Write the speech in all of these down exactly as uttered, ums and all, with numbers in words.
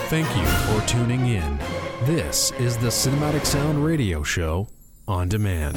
Thank you for tuning in. This is the Cinematic Sound Radio Show on demand.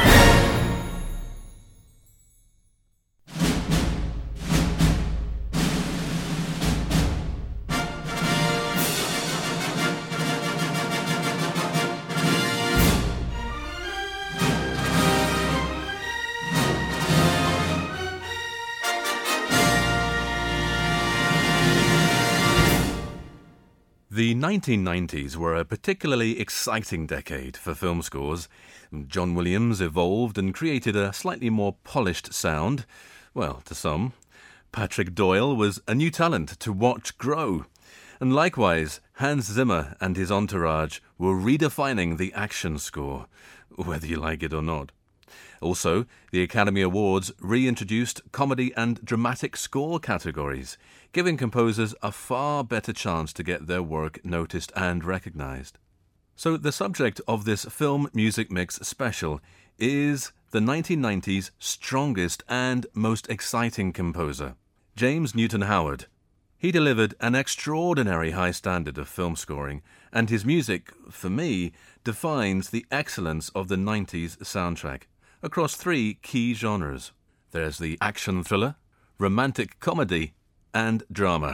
The nineteen nineties were a particularly exciting decade for film scores. John Williams evolved and created a slightly more polished sound. Well, to some. Patrick Doyle was a new talent to watch grow. And likewise, Hans Zimmer and his entourage were redefining the action score, whether you like it or not. Also, the Academy Awards reintroduced comedy and dramatic score categories, giving composers a far better chance to get their work noticed and recognized. So the subject of this Film Music Mix special is the nineteen nineties strongest and most exciting composer, James Newton Howard. He delivered an extraordinary high standard of film scoring, and his music, for me, defines the excellence of the nineties soundtrack across three key genres. There's the action thriller, romantic comedy, and drama.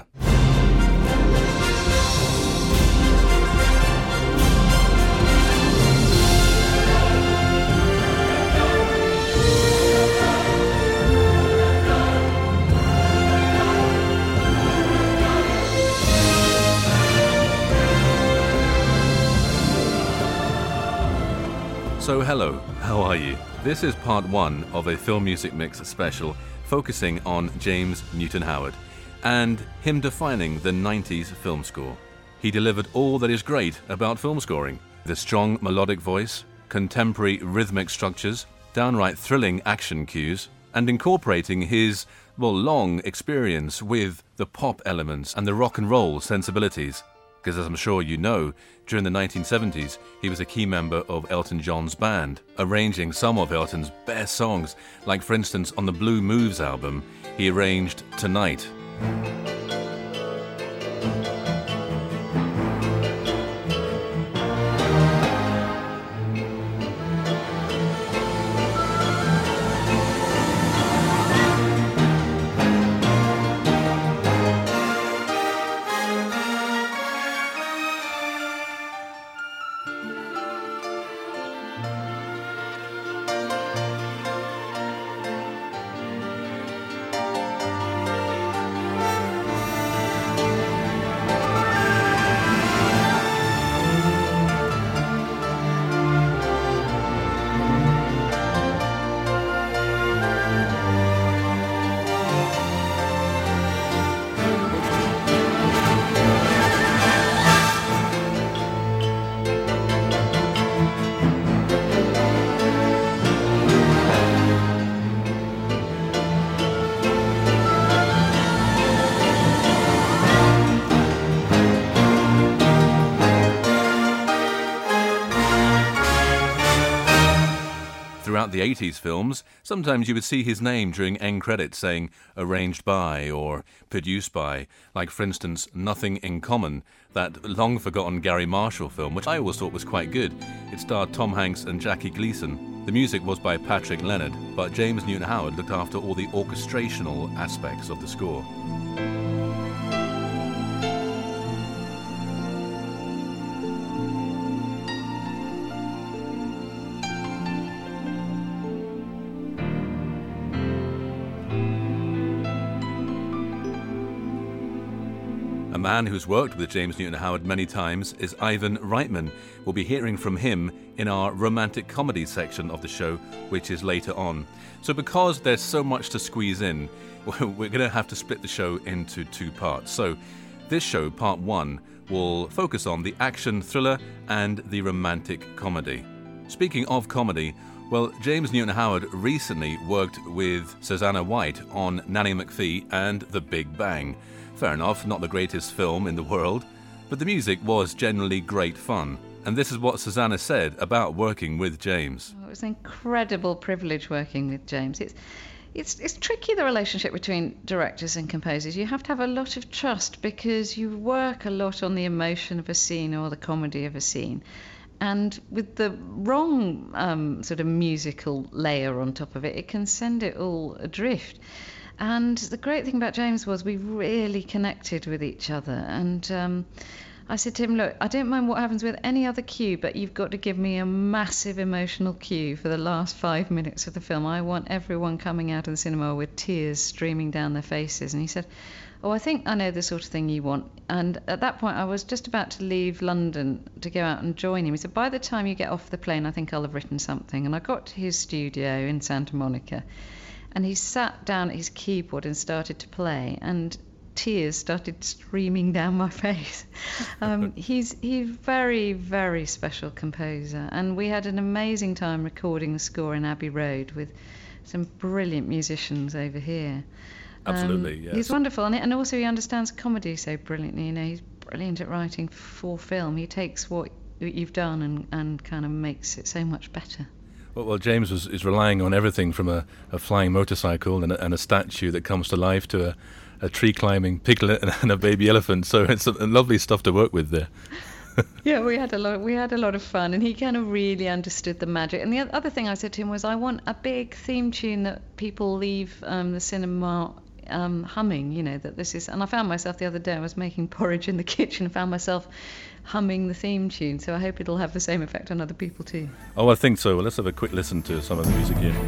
So hello, how are you? This is part one of a Film Music Mix special focusing on James Newton Howard and him defining the nineties film score. He delivered all that is great about film scoring: the strong melodic voice, contemporary rhythmic structures, downright thrilling action cues, and incorporating his, well, long experience with the pop elements and the rock and roll sensibilities. Because as I'm sure you know, during the nineteen seventies, he was a key member of Elton John's band, arranging some of Elton's best songs, like for instance on the Blue Moves album, he arranged Tonight. Throughout the eighties films, sometimes you would see his name during end credits saying arranged by or produced by, like for instance Nothing in Common, that long-forgotten Gary Marshall film, which I always thought was quite good. It starred Tom Hanks and Jackie Gleason. The music was by Patrick Leonard, but James Newton Howard looked after all the orchestrational aspects of the score. A man who's worked with James Newton Howard many times is Ivan Reitman. We'll be hearing from him in our romantic comedy section of the show, which is later on. So because there's so much to squeeze in, we're going to have to split the show into two parts. So this show, part one, will focus on the action thriller and the romantic comedy. Speaking of comedy, well, James Newton Howard recently worked with Susanna White on Nanny McPhee and The Big Bang. Fair enough, not the greatest film in the world, but the music was generally great fun. And this is what Susanna said about working with James. Oh, it was an incredible privilege working with James. It's, It's it's tricky, the relationship between directors and composers. You have to have a lot of trust because you work a lot on the emotion of a scene or the comedy of a scene. And with the wrong um, sort of musical layer on top of it, it can send it all adrift. And the great thing about James was we really connected with each other. And um, I said to him, look, I don't mind what happens with any other cue, but you've got to give me a massive emotional cue for the last five minutes of the film. I want everyone coming out of the cinema with tears streaming down their faces. And he said, oh, I think I know the sort of thing you want. And at that point, I was just about to leave London to go out and join him. He said, by the time you get off the plane, I think I'll have written something. And I got to his studio in Santa Monica, and he sat down at his keyboard and started to play. And tears started streaming down my face. Um, he's he's very, very special composer, and we had an amazing time recording the score in Abbey Road with some brilliant musicians over here. Absolutely, um, yes. He's wonderful, and, and also he understands comedy so brilliantly. You know, he's brilliant at writing for film. He takes what you've done and, and kind of makes it so much better. Well, well James was, is relying on everything from a, a flying motorcycle and a, and a statue that comes to life to a a tree-climbing piglet and a baby elephant, so it's a, a lovely stuff to work with there. Yeah, we had a lot. We had a lot of fun, and he kind of really understood the magic. And the other thing I said to him was, I want a big theme tune that people leave um, the cinema um, humming. You know, that this is. And I found myself the other day, I was making porridge in the kitchen, and found myself humming the theme tune. So I hope it'll have the same effect on other people too. Oh, I think so. Well, let's have a quick listen to some of the music here.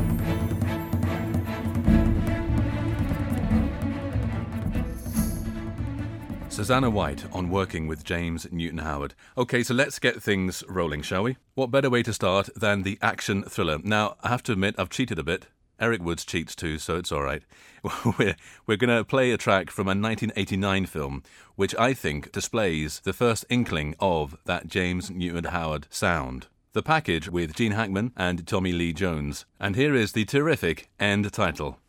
Susanna White on working with James Newton Howard. OK, so let's get things rolling, shall we? What better way to start than the action thriller? Now, I have to admit, I've cheated a bit. Eric Woods cheats too, so it's all right. We're, we're going to play a track from a nineteen eighty-nine film, which I think displays the first inkling of that James Newton Howard sound. The Package with Gene Hackman and Tommy Lee Jones. And here is the terrific end title.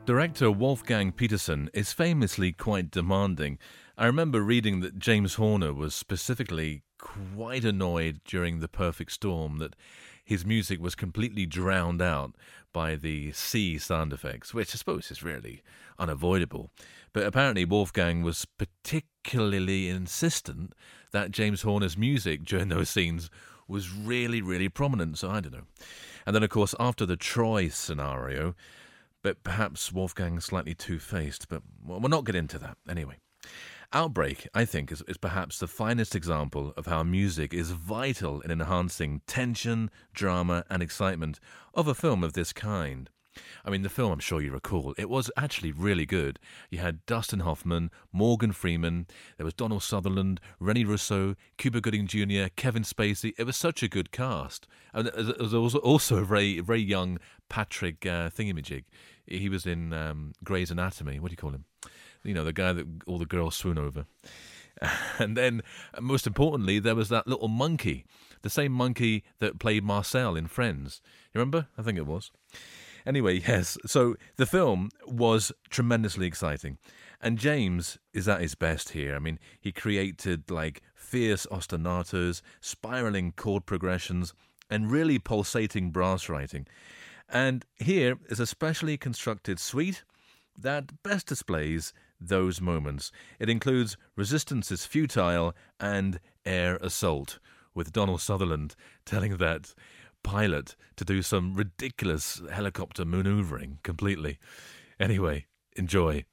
Director Wolfgang Petersen is famously quite demanding. I remember reading that James Horner was specifically quite annoyed during The Perfect Storm that his music was completely drowned out by the sea sound effects, which I suppose is really unavoidable. But apparently Wolfgang was particularly insistent that James Horner's music during those scenes was really, really prominent, so I don't know. And then, of course, after the Troy scenario, but perhaps Wolfgang's slightly two-faced, but we'll not get into that. Anyway, Outbreak, I think, is, is perhaps the finest example of how music is vital in enhancing tension, drama, and excitement of a film of this kind. I mean, the film, I'm sure you recall, it was actually really good. You had Dustin Hoffman, Morgan Freeman, there was Donald Sutherland, Rennie Russo, Cuba Gooding Junior, Kevin Spacey. It was such a good cast. And there was also a very, very young Patrick uh, Thingamajig. He was in um, Grey's Anatomy. What do you call him? You know, the guy that all the girls swoon over. And then, most importantly, there was that little monkey, the same monkey that played Marcel in Friends. You remember? I think it was. Anyway, yes, so the film was tremendously exciting. And James is at his best here. I mean, he created, like, fierce ostinatos, spiraling chord progressions, and really pulsating brass writing. And here is a specially constructed suite that best displays those moments. It includes Resistance is Futile and Air Assault, with Donald Sutherland telling that pilot to do some ridiculous helicopter maneuvering completely. Anyway, enjoy.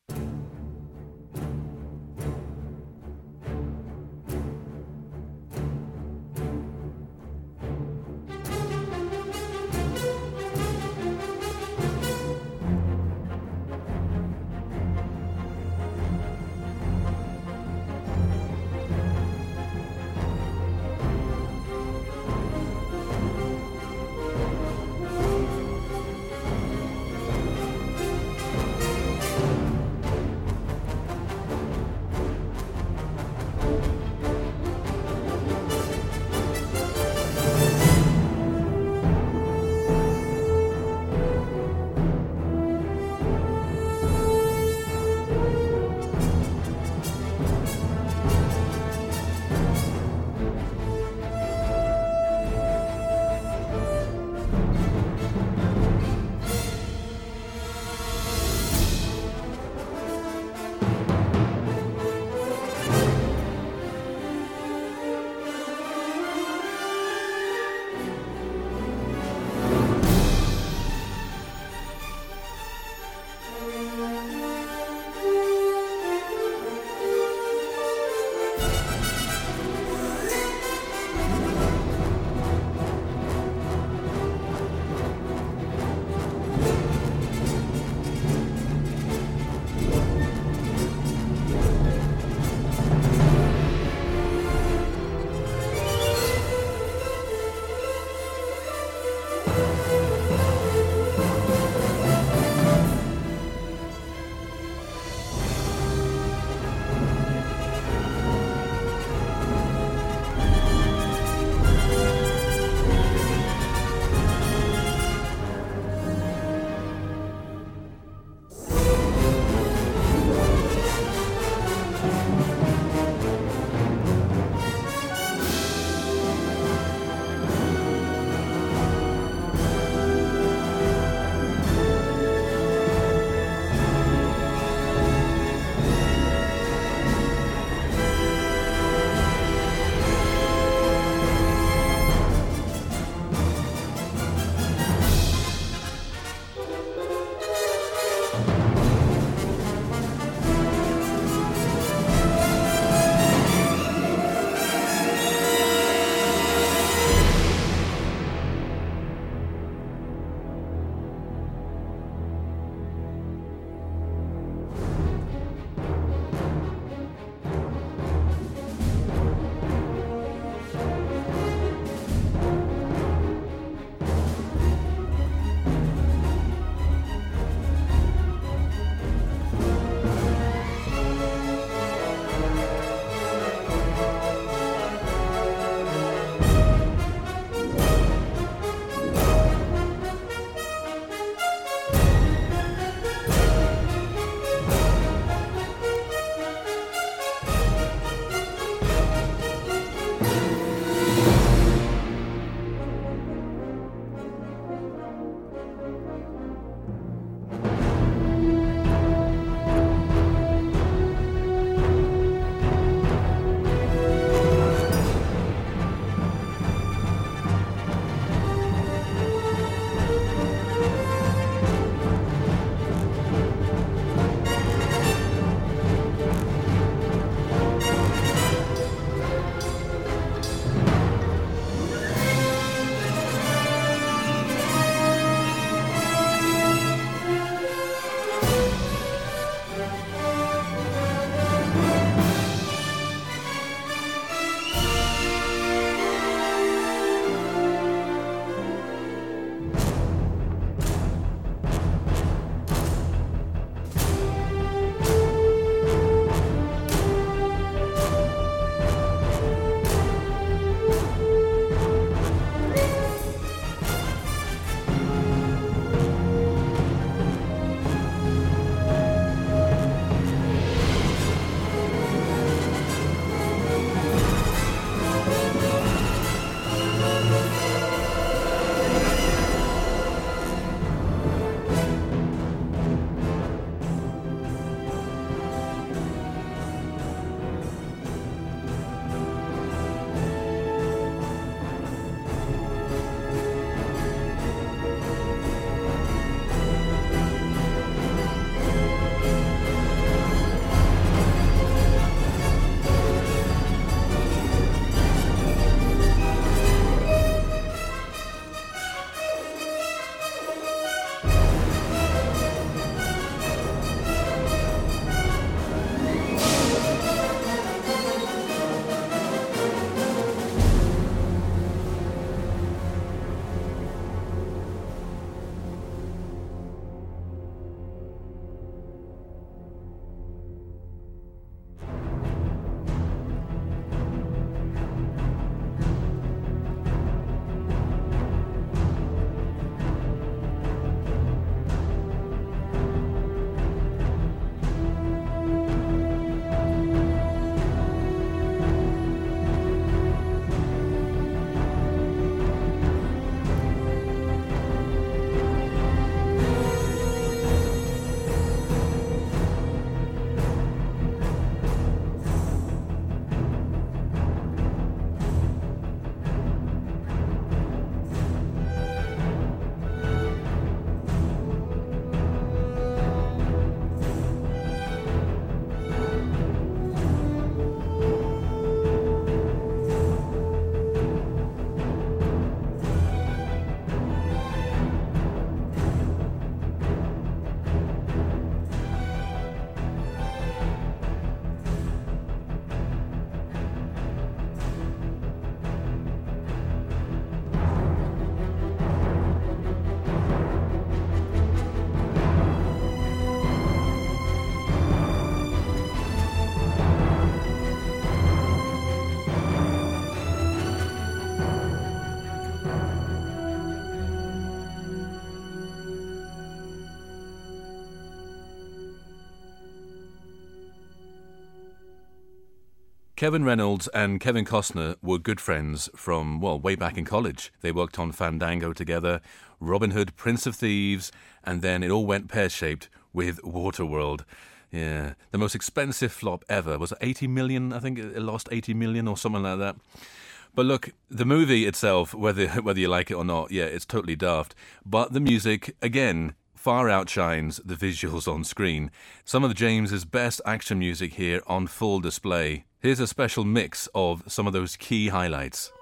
Kevin Reynolds and Kevin Costner were good friends from, well, way back in college. They worked on Fandango together, Robin Hood, Prince of Thieves, and then it all went pear-shaped with Waterworld. Yeah, the most expensive flop ever. Was it eighty million? I think it lost eighty million or something like that. But look, the movie itself, whether whether you like it or not, yeah, it's totally daft. But the music, again, far outshines the visuals on screen. Some of the James's best action music here on full display. Here's a special mix of some of those key highlights.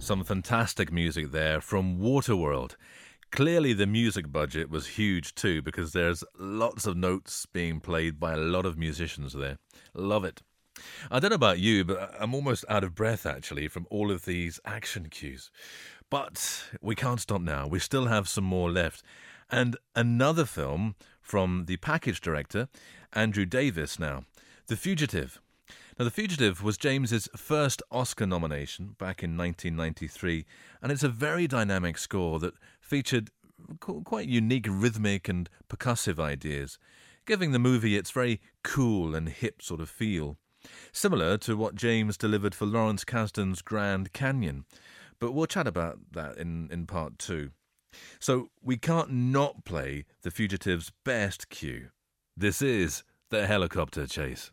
some fantastic music there from Waterworld. Clearly the music budget was huge too, because there's lots of notes being played by a lot of musicians there. Love it. I don't know about you, but I'm almost out of breath actually from all of these action cues. But we can't stop now. We still have some more left. And another film from the package director, Andrew Davis now, The Fugitive. Now, The Fugitive was James's first Oscar nomination back in nineteen ninety-three, and it's a very dynamic score that featured quite unique rhythmic and percussive ideas, giving the movie its very cool and hip sort of feel, similar to what James delivered for Lawrence Kasdan's Grand Canyon. But we'll chat about that in, in part two. So we can't not play The Fugitive's best cue. This is the helicopter chase.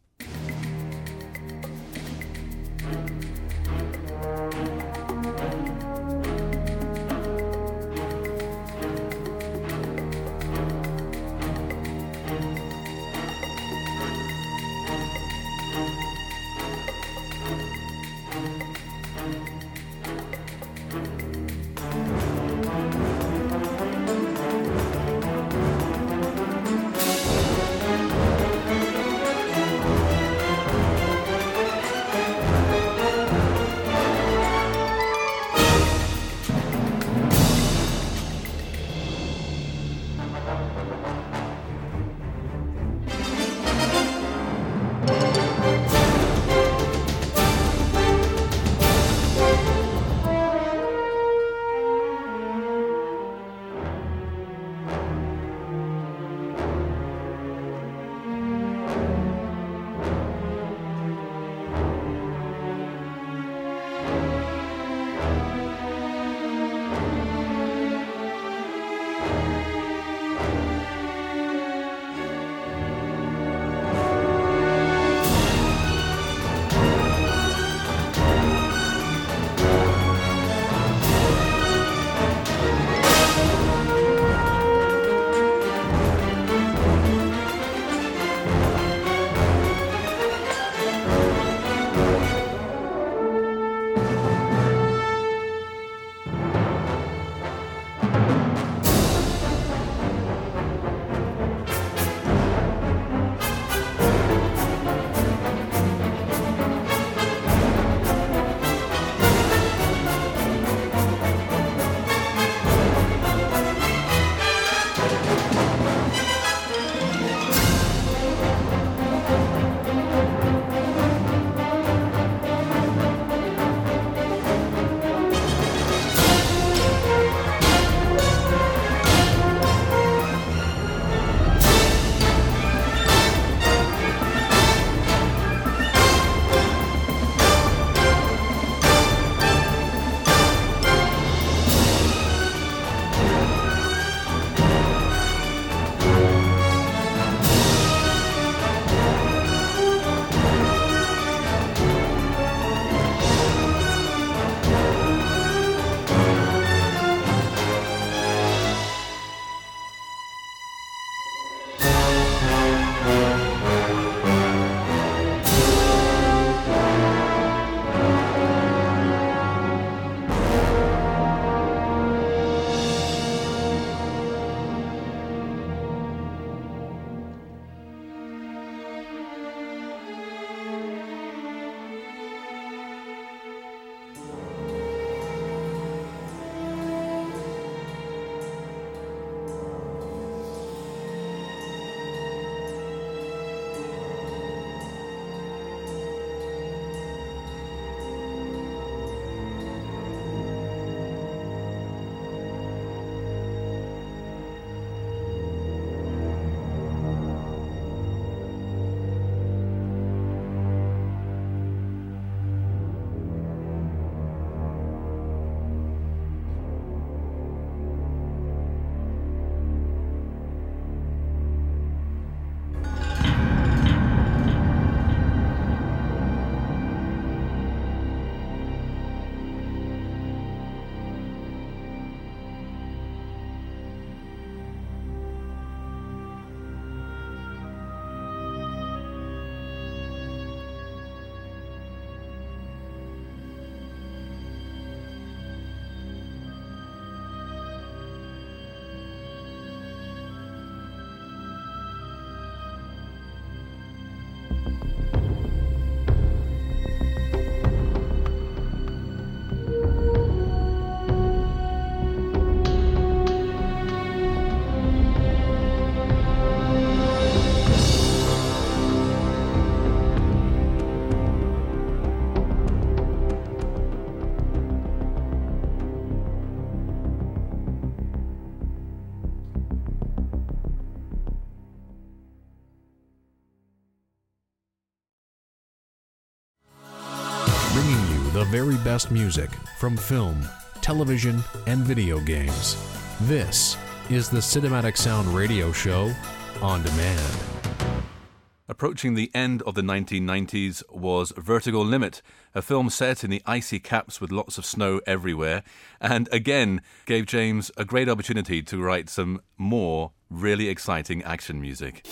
Bringing you the very best music from film, television, and video games. This is the Cinematic Sound Radio Show on demand. Approaching the end of the nineteen nineties was Vertigo Limit, a film set in the icy caps with lots of snow everywhere, and again gave James a great opportunity to write some more really exciting action music.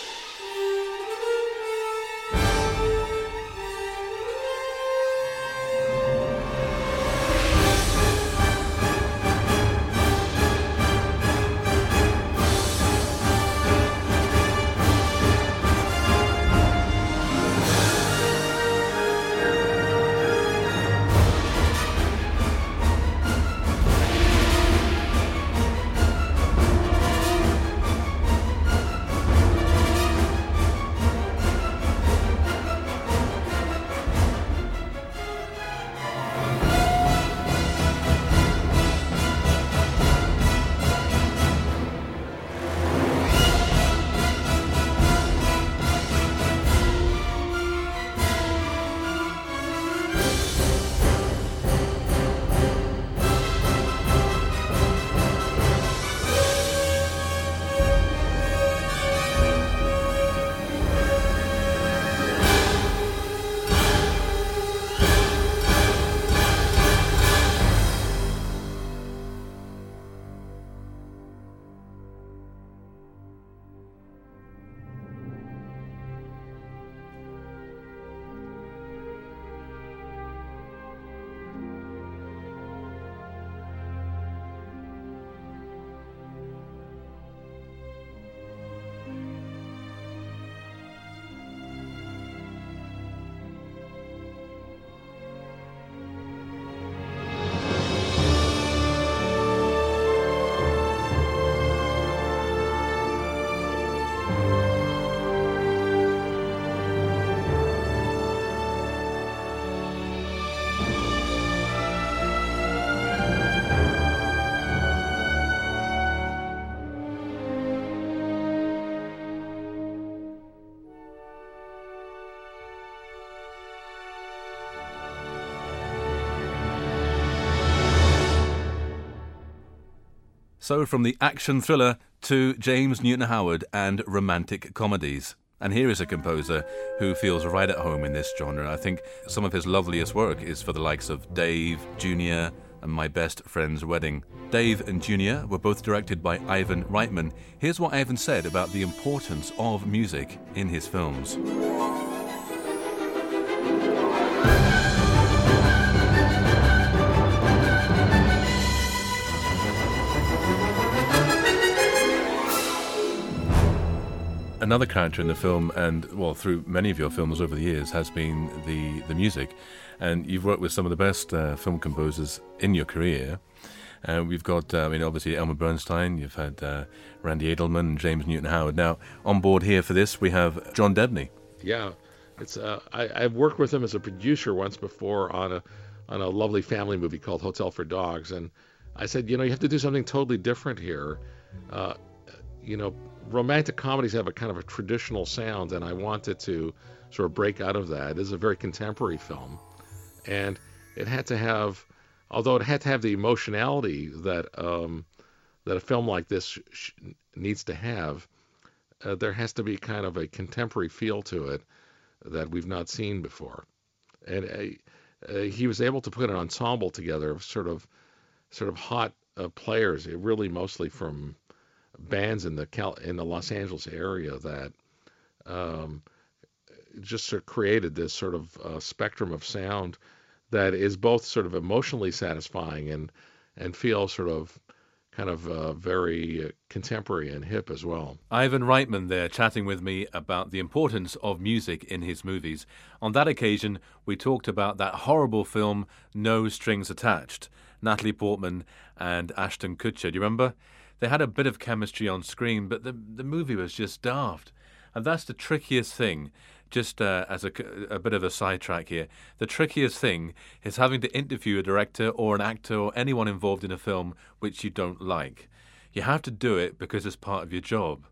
So from the action thriller to James Newton Howard and romantic comedies. And here is a composer who feels right at home in this genre. I think some of his loveliest work is for the likes of Dave, Junior, and My Best Friend's Wedding. Dave and Junior were both directed by Ivan Reitman. Here's what Ivan said about the importance of music in his films. Another character in the film, and well, through many of your films over the years, has been the, the music. And you've worked with some of the best uh, film composers in your career. Uh, we've got, uh, I mean, obviously Elmer Bernstein, you've had uh, Randy Edelman and James Newton Howard. Now, on board here for this, we have John Debney. Yeah, it's uh, I, I've worked with him as a producer once before on a on a lovely family movie called Hotel for Dogs. And I said, you know, you have to do something totally different here. Uh, you know, romantic comedies have a kind of a traditional sound, and I wanted to sort of break out of that. It is a very contemporary film, and it had to have, although it had to have the emotionality that um, that a film like this sh- needs to have, uh, there has to be kind of a contemporary feel to it that we've not seen before. And uh, uh, he was able to put an ensemble together of sort of sort of hot uh, players, really mostly from bands in the Cal- in the Los Angeles area that um, just sort of created this sort of uh, spectrum of sound that is both sort of emotionally satisfying and and feels sort of kind of uh, very contemporary and hip as well. Ivan Reitman there chatting with me about the importance of music in his movies. On that occasion, we talked about that horrible film, No Strings Attached, Natalie Portman and Ashton Kutcher. Do you remember? They had a bit of chemistry on screen, but the, the movie was just daft. And that's the trickiest thing. Just uh, as a, a bit of a sidetrack here, the trickiest thing is having to interview a director or an actor or anyone involved in a film which you don't like. You have to do it because it's part of your job.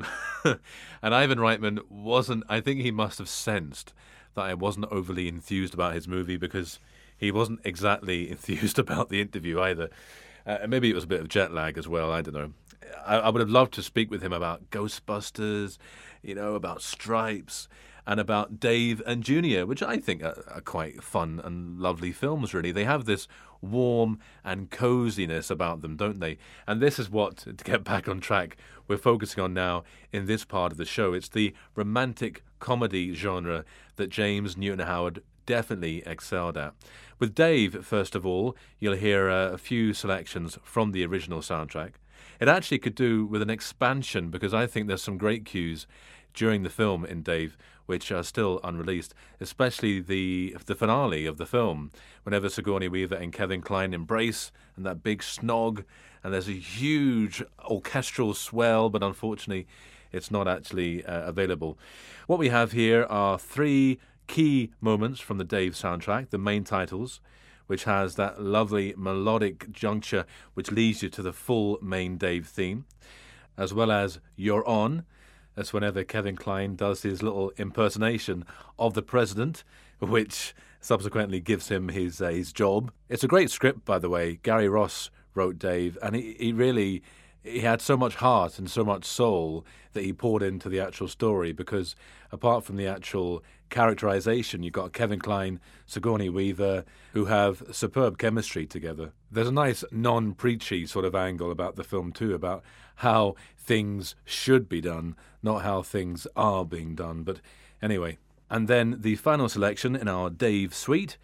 And Ivan Reitman wasn't, I think he must have sensed that I wasn't overly enthused about his movie because he wasn't exactly enthused about the interview either. Uh, maybe it was a bit of jet lag as well, I don't know. I, I would have loved to speak with him about Ghostbusters, you know, about Stripes, and about Dave and Junior, which I think are, are quite fun and lovely films, really. They have this warm and coziness about them, don't they? And this is what, to get back on track, we're focusing on now in this part of the show. It's the romantic comedy genre that James Newton Howard definitely excelled at. With Dave, first of all, you'll hear uh, a few selections from the original soundtrack. It actually could do with an expansion because I think there's some great cues during the film in Dave which are still unreleased, especially the the finale of the film, whenever Sigourney Weaver and Kevin Kline embrace and that big snog, and there's a huge orchestral swell, but unfortunately it's not actually uh, available. What we have here are three key moments from the Dave soundtrack, the main titles, which has that lovely melodic juncture which leads you to the full main Dave theme, as well as You're On. That's whenever Kevin Kline does his little impersonation of the president, which subsequently gives him his uh, his job. It's a great script, by the way. Gary Ross wrote Dave, and he, he really he had so much heart and so much soul that he poured into the actual story, because apart from the actual characterization, you've got Kevin Kline, Sigourney Weaver, who have superb chemistry together. There's a nice non-preachy sort of angle about the film too, about how things should be done, not how things are being done. But anyway, and then the final selection in our Dave suite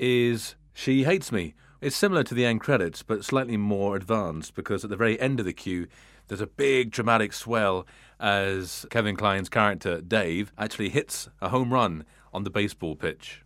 is She Hates Me. It's similar to the end credits, but slightly more advanced, because at the very end of the cue, there's a big dramatic swell as Kevin Kline's character, Dave, actually hits a home run on the baseball pitch.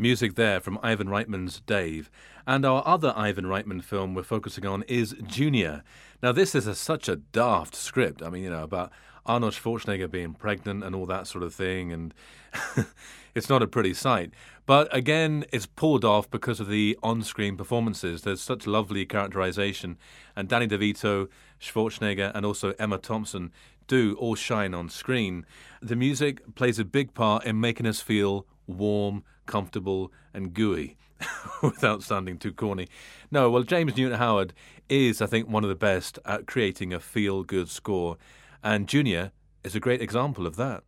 Music there from Ivan Reitman's Dave. And our other Ivan Reitman film we're focusing on is Junior. Now, this is a, such a daft script. I mean, you know, about Arnold Schwarzenegger being pregnant and all that sort of thing, and it's not a pretty sight. But again, it's pulled off because of the on-screen performances. There's such lovely characterization, and Danny DeVito, Schwarzenegger, and also Emma Thompson do all shine on screen. The music plays a big part in making us feel warm, comfortable, and gooey, without sounding too corny. No, well, James Newton Howard is, I think, one of the best at creating a feel-good score, and Junior is a great example of that.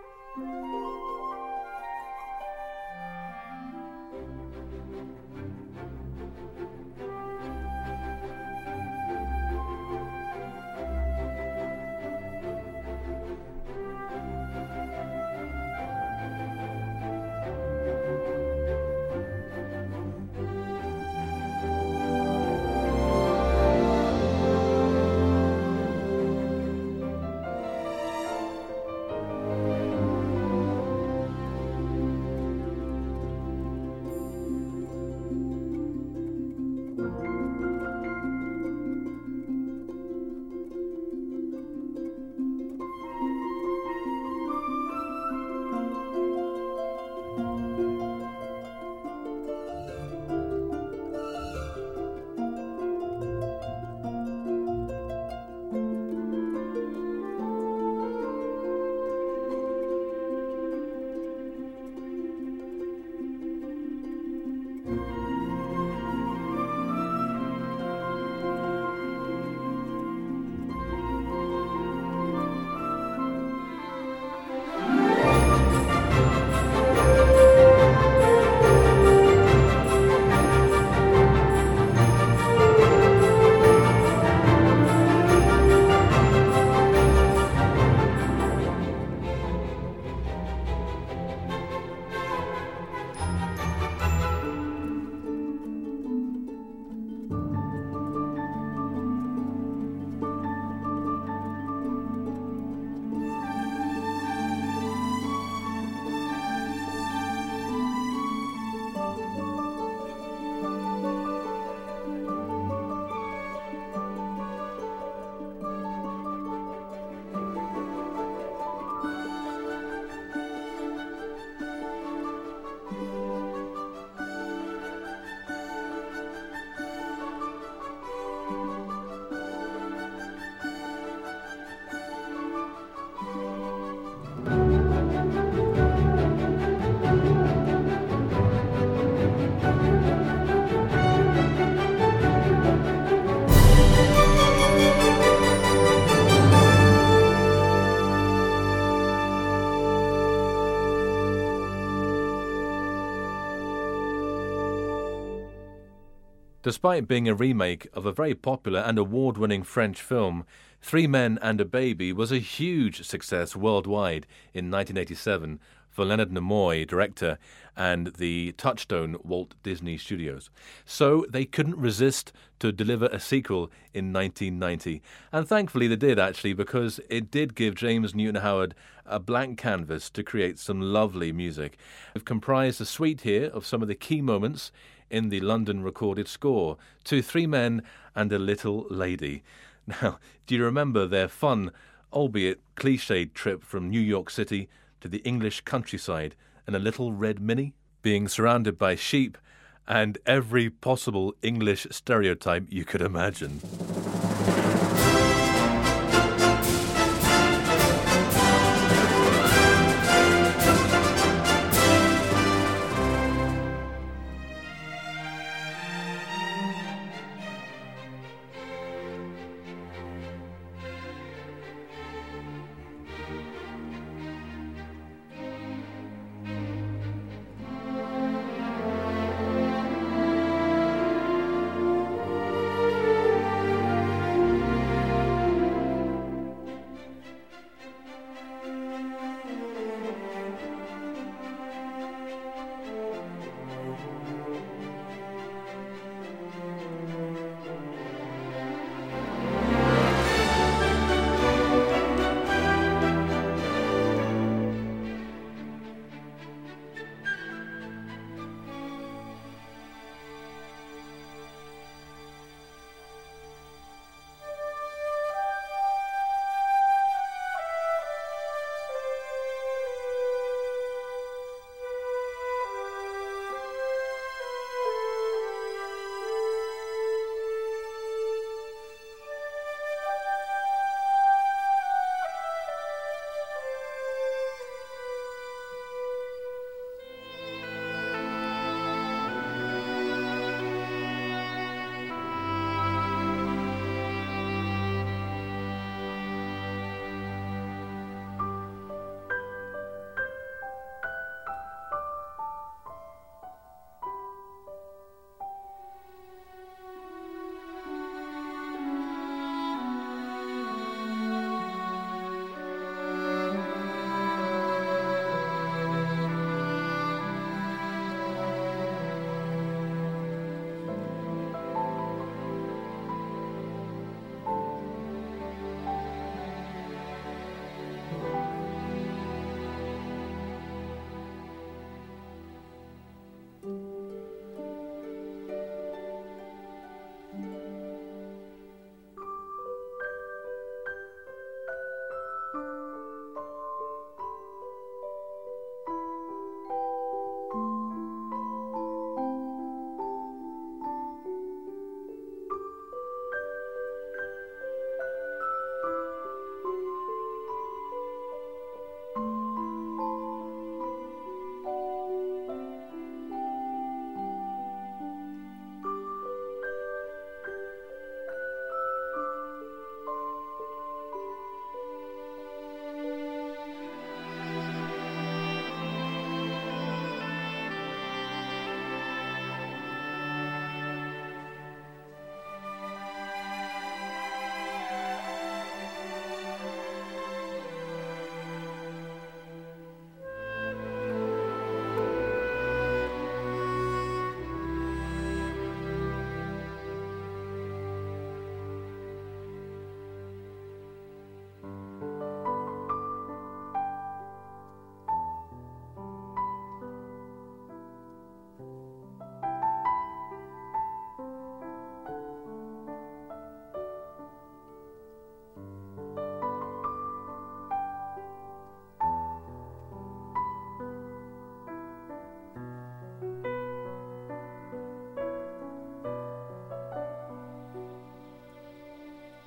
Despite being a remake of a very popular and award-winning French film, Three Men and a Baby was a huge success worldwide in nineteen eighty-seven for Leonard Nimoy, director, and the Touchstone Walt Disney Studios. So they couldn't resist to deliver a sequel in nineteen ninety. And thankfully they did, actually, because it did give James Newton Howard a blank canvas to create some lovely music. We've comprised a suite here of some of the key moments in the London recorded score to Three Men and a Little Lady. Now, do you remember their fun, albeit cliched trip from New York City to the English countryside in a little red Mini, being surrounded by sheep and every possible English stereotype you could imagine?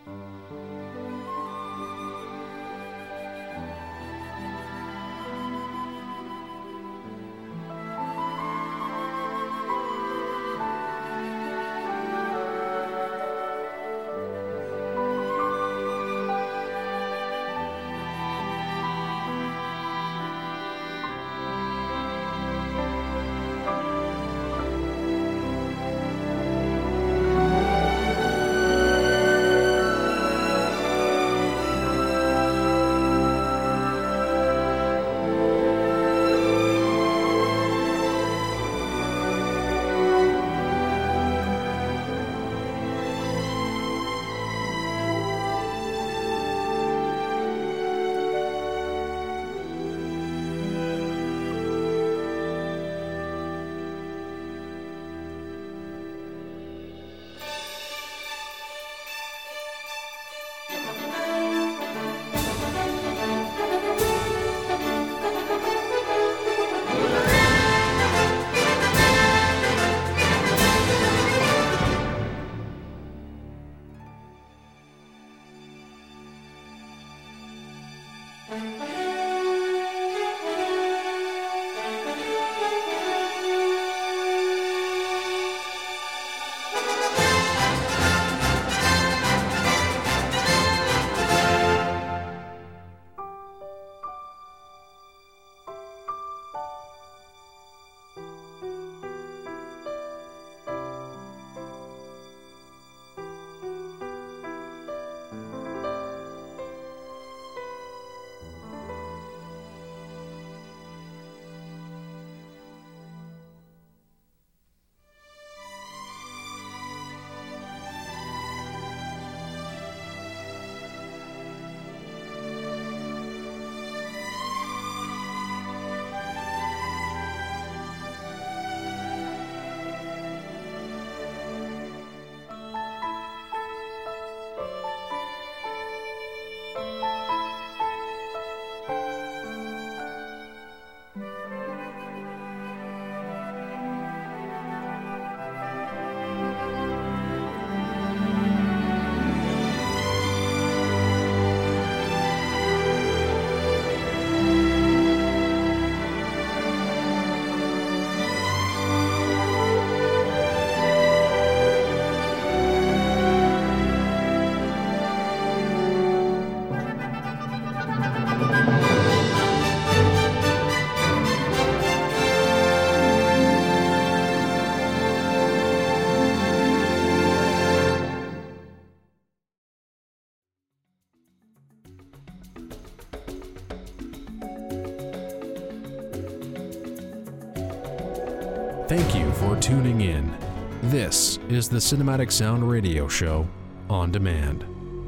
Thank you for tuning in. This is the Cinematic Sound Radio Show on demand.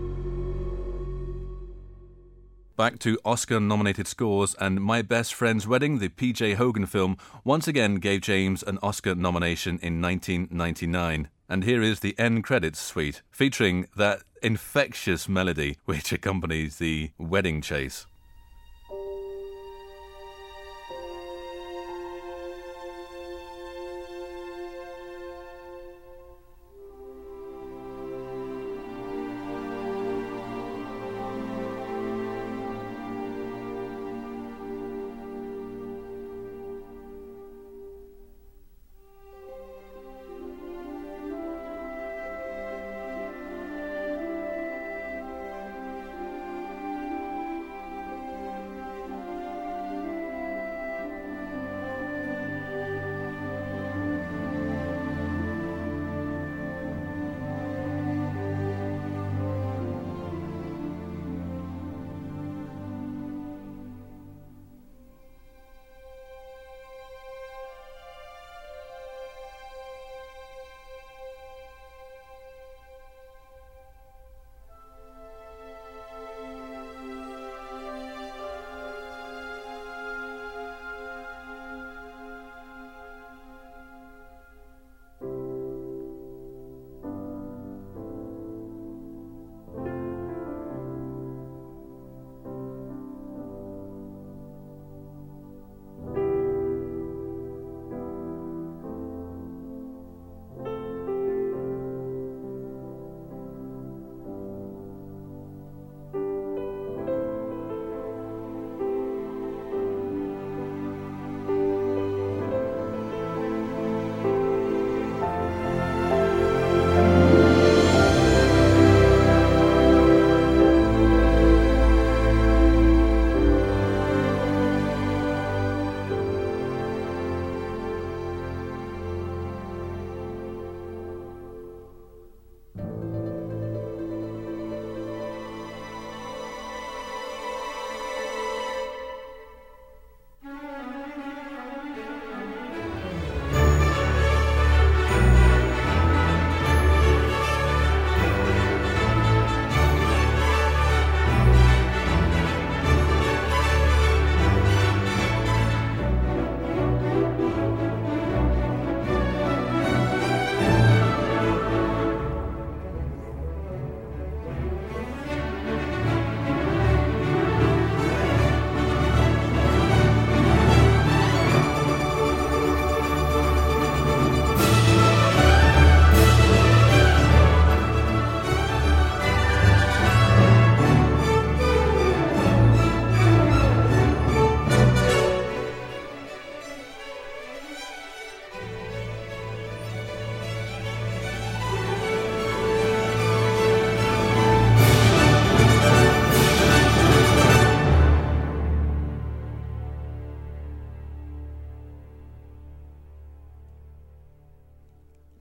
Back to Oscar-nominated scores, and My Best Friend's Wedding, the P J Hogan film, once again gave James an Oscar nomination in nineteen ninety-nine. And here is the end credits suite, featuring that infectious melody which accompanies the wedding chase.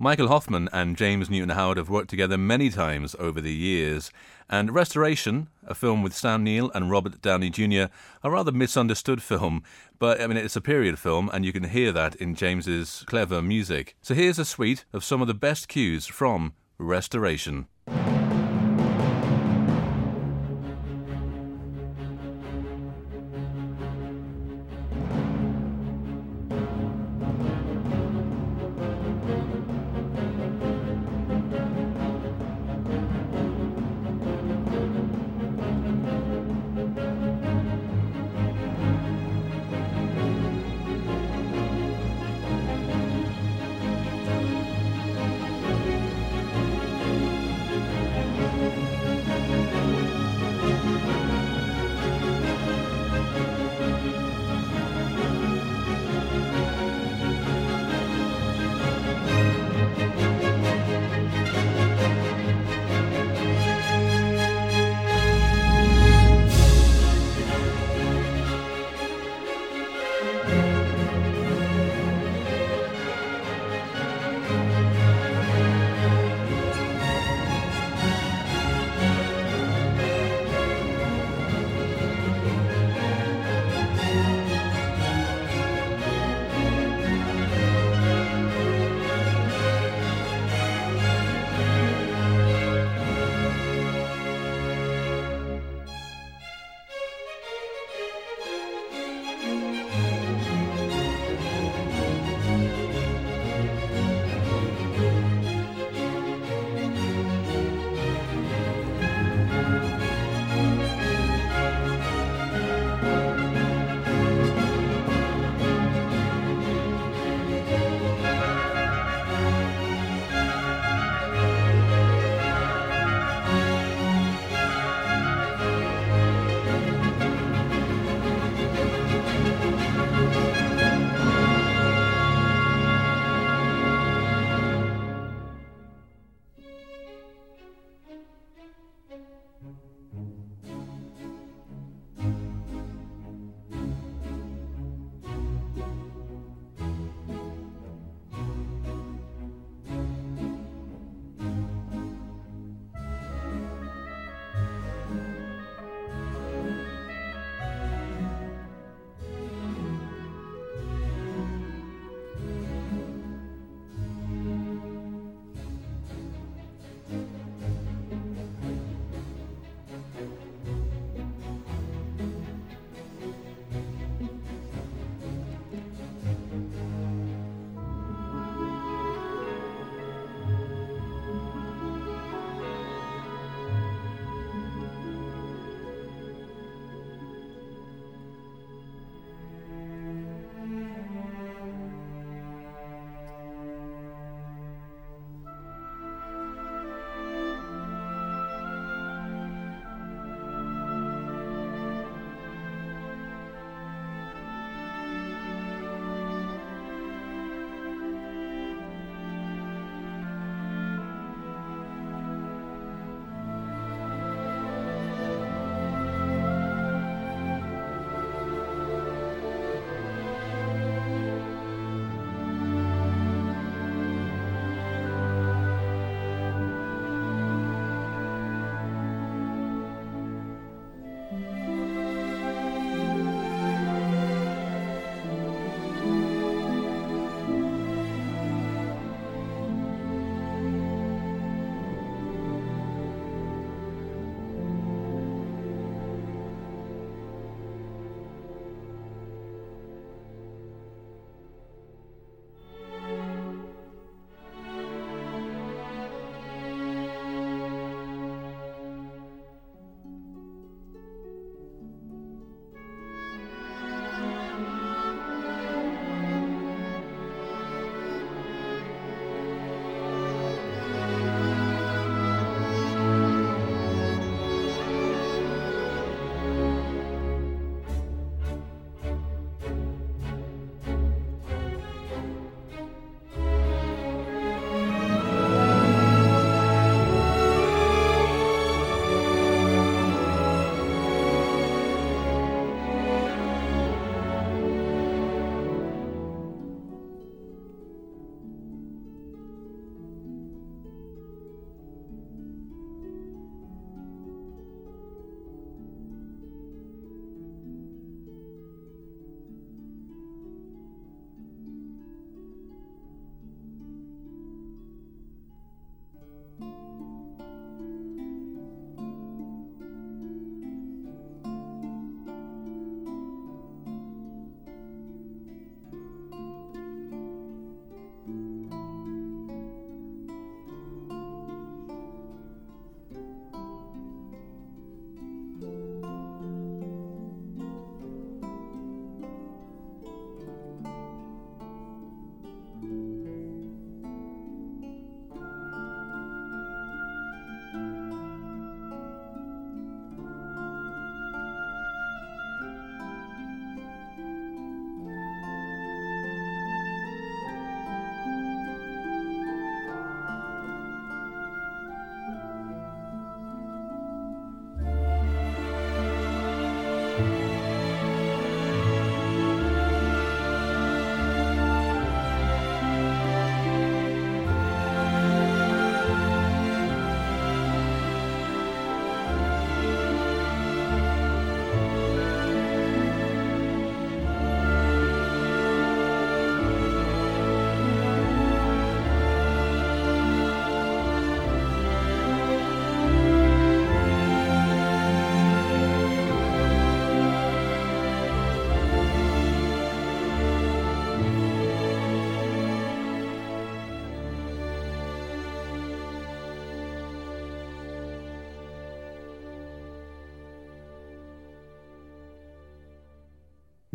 Michael Hoffman and James Newton Howard have worked together many times over the years, and Restoration, a film with Sam Neill and Robert Downey Junior, a rather misunderstood film, but I mean it's a period film and you can hear that in James's clever music. So here's a suite of some of the best cues from Restoration.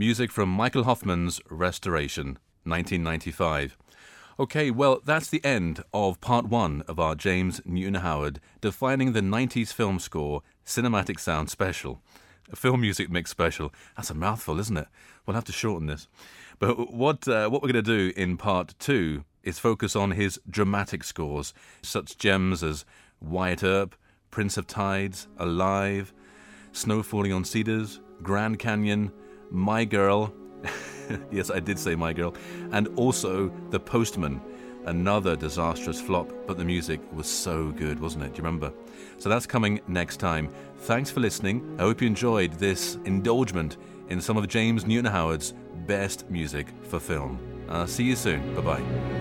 Music from Michael Hoffman's Restoration, nineteen ninety-five. Okay, well, that's the end of part one of our James Newton Howard Defining the nineties Film Score Cinematic Sound Special. A film music mix special. That's a mouthful, isn't it? We'll have to shorten this. But what uh, what we're going to do in part two is focus on his dramatic scores, such gems as Wyatt Earp, Prince of Tides, Alive, Snow Falling on Cedars, Grand Canyon, My Girl, yes, I did say My Girl, and also The Postman, another disastrous flop, but the music was so good, wasn't it? Do you remember? So that's coming next time. Thanks for listening. I hope you enjoyed this indulgement in some of James Newton Howard's best music for film. Uh, see you soon. Bye-bye.